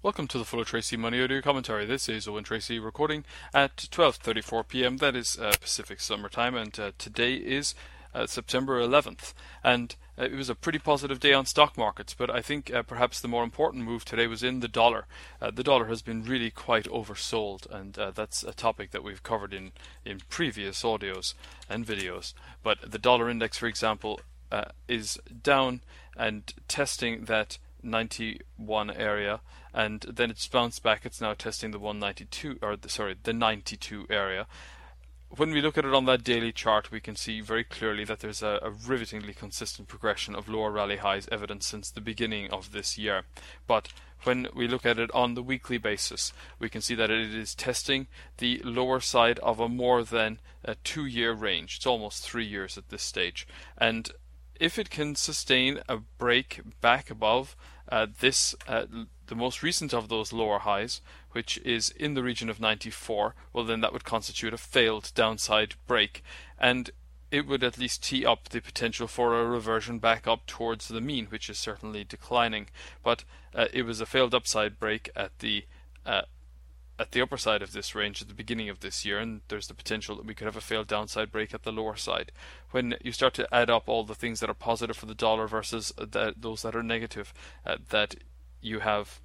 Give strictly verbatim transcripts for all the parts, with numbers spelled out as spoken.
Welcome to the Fuller Tracy Money Audio Commentary. This is Owen Tracy recording at twelve thirty-four p m. That is uh, Pacific Summer Time, and uh, today is uh, September eleventh. And uh, it was a pretty positive day on stock markets, but I think uh, perhaps the more important move today was in the dollar. Uh, the dollar has been really quite oversold, and uh, that's a topic that we've covered in, in previous audios and videos. But the dollar index, for example, uh, is down and testing that ninety-one area, and then it's bounced back. It's now testing the one ninety-two, or the, sorry, the ninety-two area. When we look at it on that daily chart, we can see very clearly that there's a, a rivetingly consistent progression of lower rally highs evident since the beginning of this year. But when we look at it on the weekly basis, we can see that it is testing the lower side of a more than a two-year range. It's almost three years at this stage, and if it can sustain a break back above uh, this, uh, the most recent of those lower highs, which is in the region of ninety-four, well then that would constitute a failed downside break, and it would at least tee up the potential for a reversion back up towards the mean, which is certainly declining. But uh, it was a failed upside break at the uh, at the upper side of this range at the beginning of this year, and there's the potential that we could have a failed downside break at the lower side. When you start to add up all the things that are positive for the dollar versus that, those that are negative, uh, that you have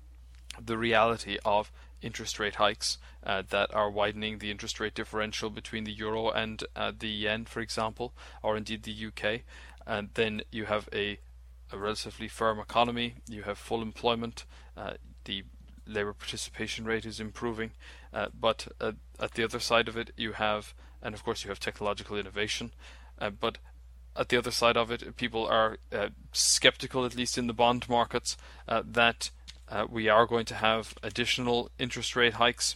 the reality of interest rate hikes uh, that are widening the interest rate differential between the euro and uh, the yen, for example, or indeed the U K, and then you have a, a relatively firm economy, you have full employment, uh, the labour participation rate is improving, uh, but uh, at the other side of it you have, and of course you have technological innovation, uh, but at the other side of it people are uh, skeptical, at least in the bond markets, uh, that uh, we are going to have additional interest rate hikes,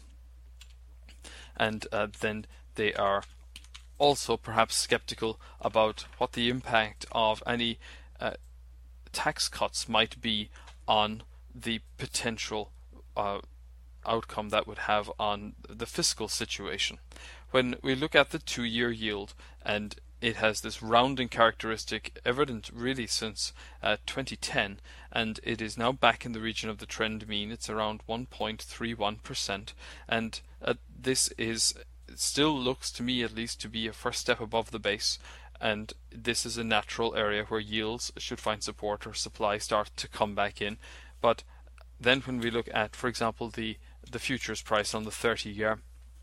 and uh, then they are also perhaps skeptical about what the impact of any uh, tax cuts might be on the potential Uh, outcome that would have on the fiscal situation. When we look at the two-year yield, and it has this rounding characteristic evident really since uh, twenty ten, and it is now back in the region of the trend mean. It's around one point three one percent, and uh, this is still looks to me at least to be a first step above the base, and this is a natural area where yields should find support or supply start to come back in. But then when we look at, for example, the, the futures price on the thirty year,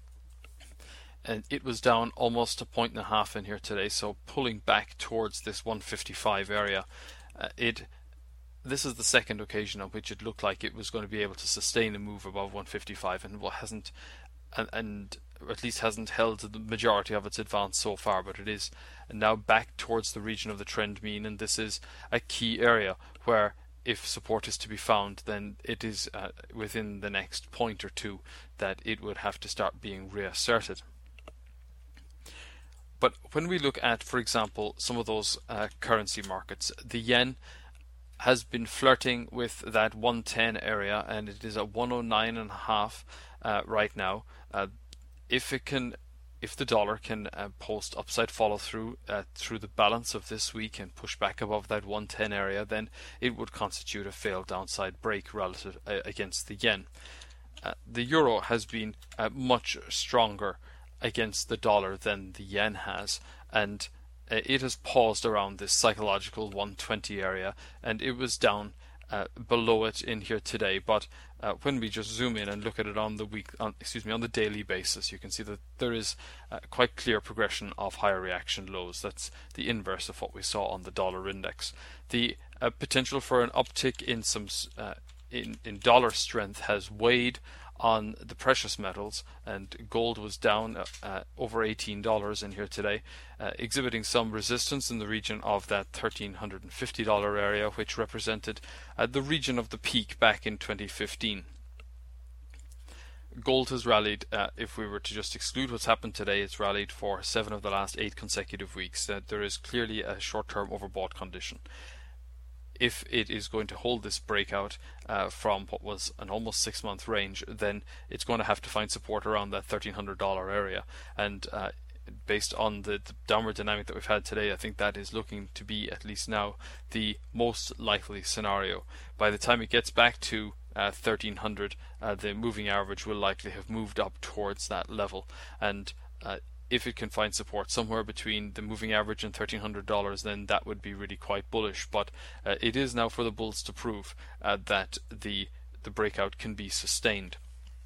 and it was down almost a point and a half in here today, so pulling back towards this one fifty-five area. Uh, it this is the second occasion on which it looked like it was going to be able to sustain a move above one fifty-five, and what hasn't, and, and or at least hasn't held the majority of its advance so far, but it is now back towards the region of the trend mean, and this is a key area where if support is to be found, then it is uh, within the next point or two that it would have to start being reasserted. But when we look at, for example, some of those uh, currency markets, the yen has been flirting with that one ten area, and it is at one oh nine and a half uh, right now. Uh, if it can If the dollar can uh, post upside follow through uh, through the balance of this week and push back above that one ten area, then it would constitute a failed downside break relative uh, against the yen. Uh, the euro has been uh, much stronger against the dollar than the yen has, and uh, it has paused around this psychological one twenty area, and it was down Uh, below it in here today. But uh, when we just zoom in and look at it on the week, on, excuse me, on the daily basis, you can see that there is uh, quite clear progression of higher reaction lows. That's the inverse of what we saw on the dollar index. The uh, potential for an uptick in some uh, in in dollar strength has weighed on the precious metals, and gold was down uh, uh, over eighteen dollars in here today, uh, exhibiting some resistance in the region of that one thousand three hundred fifty dollars area, which represented uh, the region of the peak back in twenty fifteen. Gold has rallied, uh, if we were to just exclude what's happened today, it's rallied for seven of the last eight consecutive weeks. Uh, there is clearly a short-term overbought condition. If it is going to hold this breakout uh, from what was an almost six-month range, then it's going to have to find support around that thirteen hundred dollars area. And uh, based on the, the downward dynamic that we've had today, I think that is looking to be, at least now, the most likely scenario. By the time it gets back to uh, thirteen hundred, uh, the moving average will likely have moved up towards that level. And uh, if it can find support somewhere between the moving average and thirteen hundred dollars, then that would be really quite bullish. But uh, it is now for the bulls to prove uh, that the the breakout can be sustained.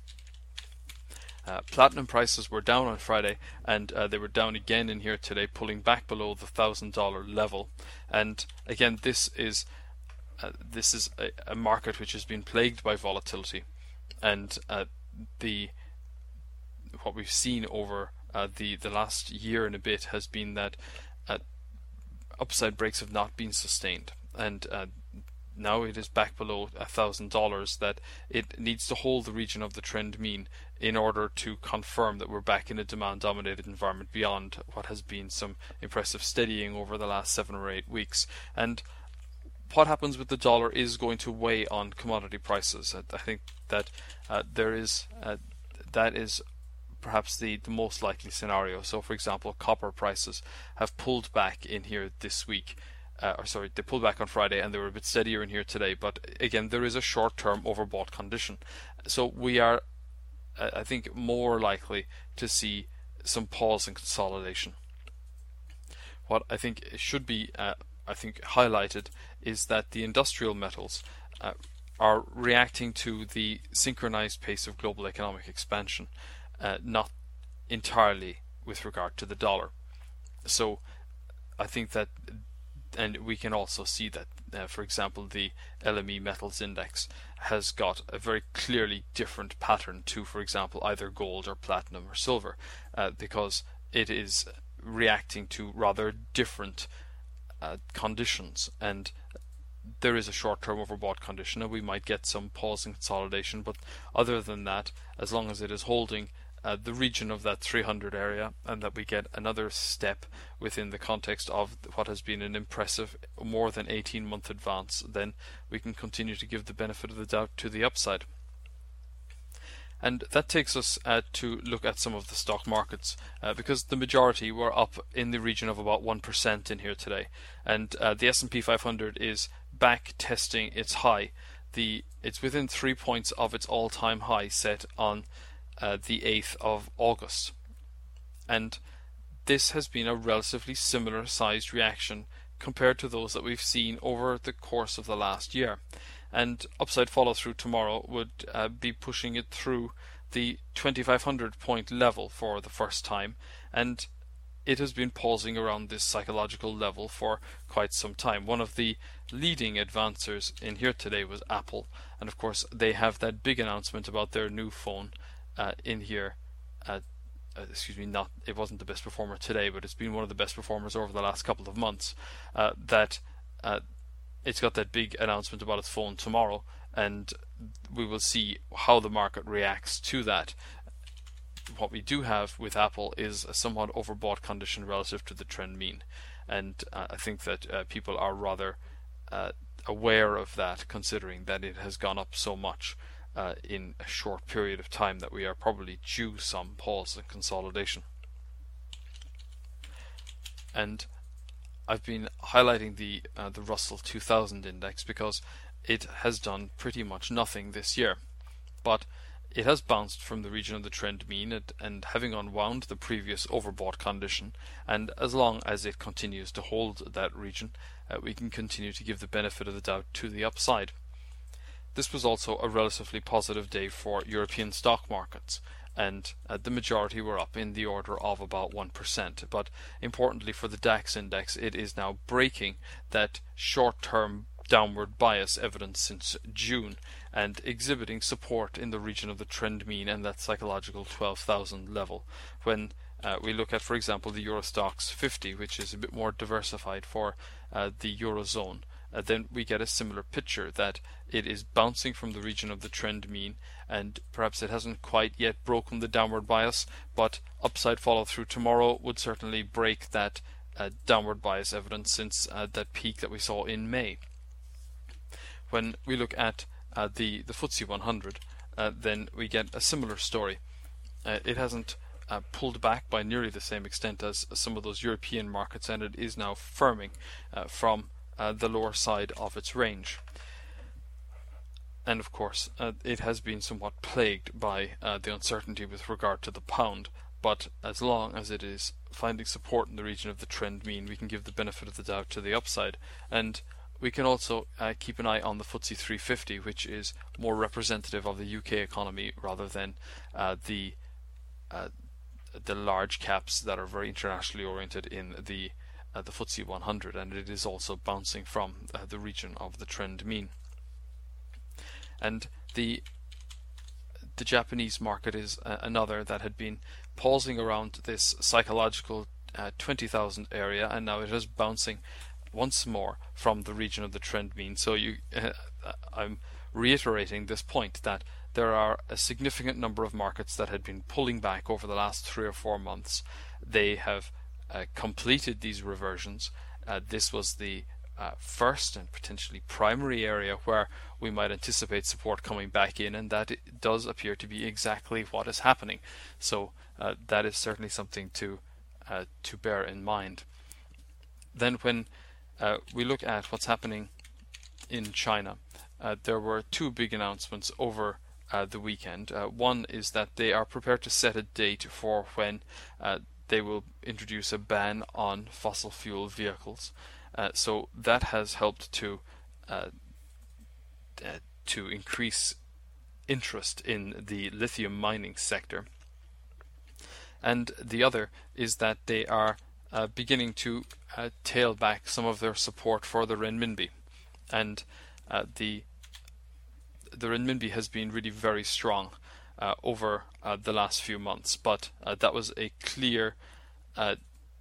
Uh, platinum prices were down on Friday, and uh, they were down again in here today, pulling back below the thousand dollar level. And again, this is uh, this is a, a market which has been plagued by volatility, and uh, the what we've seen over uh, the the last year and a bit has been that uh, upside breaks have not been sustained, and uh, now it is back below a thousand dollars. That it needs to hold the region of the trend mean in order to confirm that we're back in a demand-dominated environment beyond what has been some impressive steadying over the last seven or eight weeks. And what happens with the dollar is going to weigh on commodity prices. I think that uh, there is uh, that is perhaps the, the most likely scenario. So, for example, copper prices have pulled back in here this week. Uh, or sorry, they pulled back on Friday and they were a bit steadier in here today. But again, there is a short-term overbought condition. So we are, uh, I think, more likely to see some pause and consolidation. What I think should be, uh, I think, highlighted is that the industrial metals uh, are reacting to the synchronized pace of global economic expansion, uh, not entirely with regard to the dollar. So I think that. And we can also see that, uh, for example, the L M E Metals Index has got a very clearly different pattern to, for example, either gold or platinum or silver, uh, because it is reacting to rather different uh, conditions. And there is a short-term overbought condition, and we might get some pause and consolidation. But other than that, as long as it is holding Uh, the region of that three hundred area, and that we get another step within the context of what has been an impressive more than eighteen month advance, then we can continue to give the benefit of the doubt to the upside. And that takes us uh, to look at some of the stock markets, uh, because the majority were up in the region of about one percent in here today, and uh, the S and P five hundred is back testing its high. The it's within three points of its all-time high set on Uh, the eighth of August, and this has been a relatively similar sized reaction compared to those that we've seen over the course of the last year. And upside follow through tomorrow would uh, be pushing it through the twenty-five hundred point level for the first time, and it has been pausing around this psychological level for quite some time. One of the leading advancers in here today was Apple, and of course they have that big announcement about their new phone Uh, in here. Uh, uh, excuse me, not it wasn't the best performer today, but it's been one of the best performers over the last couple of months. Uh, that uh, it's got that big announcement about its phone tomorrow, and we will see how the market reacts to that. What we do have with Apple is a somewhat overbought condition relative to the trend mean, and uh, I think that uh, people are rather uh, aware of that, considering that it has gone up so much Uh, in a short period of time, that we are probably due some pause and consolidation. And I've been highlighting the uh, the Russell two thousand index because it has done pretty much nothing this year, but it has bounced from the region of the trend mean, and, and having unwound the previous overbought condition, and as long as it continues to hold that region, uh, we can continue to give the benefit of the doubt to the upside. This was also a relatively positive day for European stock markets, and uh, the majority were up in the order of about one percent. But importantly for the DAX index, it is now breaking that short-term downward bias evidence since June, and exhibiting support in the region of the trend mean and that psychological twelve thousand level. When uh, we look at, for example, the Euro Stoxx fifty, which is a bit more diversified for uh, the Eurozone, Uh, then we get a similar picture, that it is bouncing from the region of the trend mean, and perhaps it hasn't quite yet broken the downward bias, but upside follow through tomorrow would certainly break that uh, downward bias evidence since uh, that peak that we saw in May. When we look at uh, the, the F T S E one hundred, uh, then we get a similar story. Uh, it hasn't uh, pulled back by nearly the same extent as some of those European markets, and it is now firming uh, from Uh, the lower side of its range. and of course, uh, it has been somewhat plagued by uh, the uncertainty with regard to the pound. But as long as it is finding support in the region of the trend mean, we can give the benefit of the doubt to the upside. And we can also uh, keep an eye on the F T S E three fifty, which is more representative of the U K economy rather than uh, the uh, the large caps that are very internationally oriented in the uh, the F T S E one hundred, and it is also bouncing from uh, the region of the trend mean. And the the Japanese market is uh, another that had been pausing around this psychological uh, twenty thousand area, and now it is bouncing once more from the region of the trend mean. So you, uh, I'm reiterating this point that there are a significant number of markets that had been pulling back over the last three or four months. They have uh, completed these reversions. Uh, this was the uh, first and potentially primary area where we might anticipate support coming back in, and that it does appear to be exactly what is happening. So uh, that is certainly something to uh, to bear in mind. Then when uh, we look at what's happening in China, uh, there were two big announcements over uh, the weekend. Uh, one is that they are prepared to set a date for when uh, they will introduce a ban on fossil fuel vehicles. Uh, so that has helped to uh, uh, to increase interest in the lithium mining sector. And the other is that they are uh, beginning to uh, tail back some of their support for the renminbi, and uh, the the renminbi has been really very strong uh, over uh, the last few months, but uh, that was a clear uh,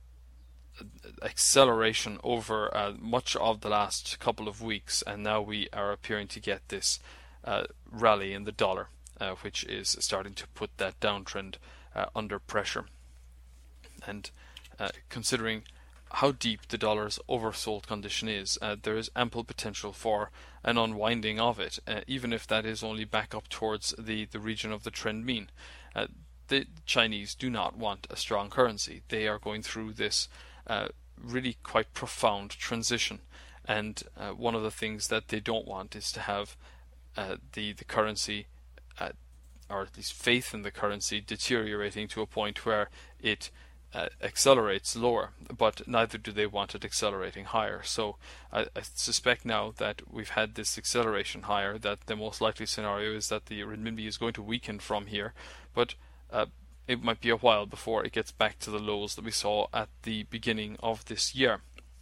acceleration over uh, much of the last couple of weeks, and now we are appearing to get this uh, rally in the dollar, uh, which is starting to put that downtrend uh, under pressure. And uh, considering how deep the dollar's oversold condition is, uh, there is ample potential for an unwinding of it, uh, even if that is only back up towards the, the region of the trend mean. Uh, the Chinese do not want a strong currency. They are going through this uh, really quite profound transition, and uh, one of the things that they don't want is to have uh, the, the currency, uh, or at least faith in the currency, deteriorating to a point where it Uh, accelerates lower, but neither do they want it accelerating higher. So I, I suspect now that we've had this acceleration higher, that the most likely scenario is that the renminbi is going to weaken from here, but uh, it might be a while before it gets back to the lows that we saw at the beginning of this year.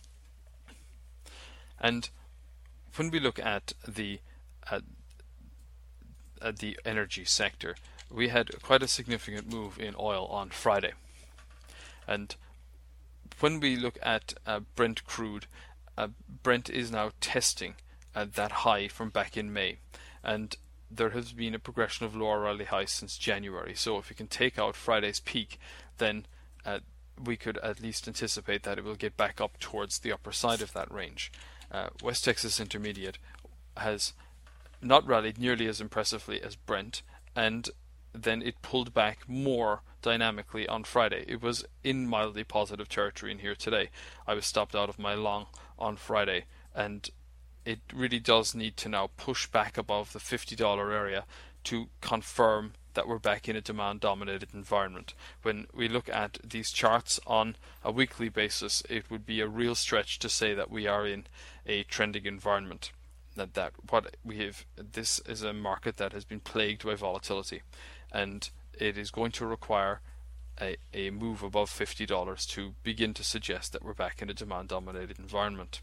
And when we look at the uh, at the energy sector, we had quite a significant move in oil on Friday. And when we look at uh, Brent crude, uh, Brent is now testing uh, that high from back in May, and there has been a progression of lower rally highs since January. So if we can take out Friday's peak, then uh, we could at least anticipate that it will get back up towards the upper side of that range. Uh, West Texas Intermediate has not rallied nearly as impressively as Brent, and then it pulled back more dynamically on Friday. It was in mildly positive territory in here today. I was stopped out of my long on Friday, and it really does need to now push back above the fifty dollar area to confirm that we're back in a demand-dominated environment. When we look at these charts on a weekly basis, it would be a real stretch to say that we are in a trending environment. That, that what we have, this is a market that has been plagued by volatility, and it is going to require a, a move above fifty dollars to begin to suggest that we're back in a demand-dominated environment.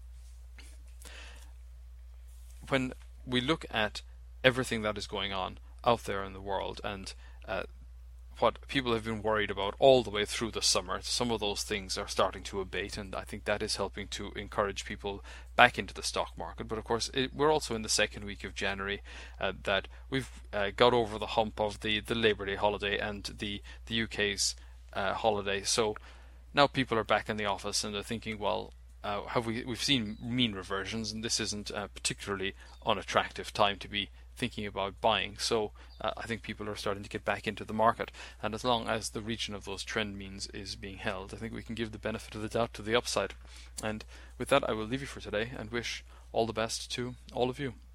When we look at everything that is going on out there in the world, and uh, what people have been worried about all the way through the summer, some of those things are starting to abate, and I think that is helping to encourage people back into the stock market. But of course, it, we're also in the second week of January, uh, that we've uh, got over the hump of the, the Labour Day holiday and the, the U K's uh, holiday. So now people are back in the office and they're thinking, well, uh, have we we've seen mean reversions, and this isn't a particularly unattractive time to be thinking about buying. So uh, I think people are starting to get back into the market, and as long as the region of those trend means is being held, I think we can give the benefit of the doubt to the upside. And with that, I will leave you for today and wish all the best to all of you.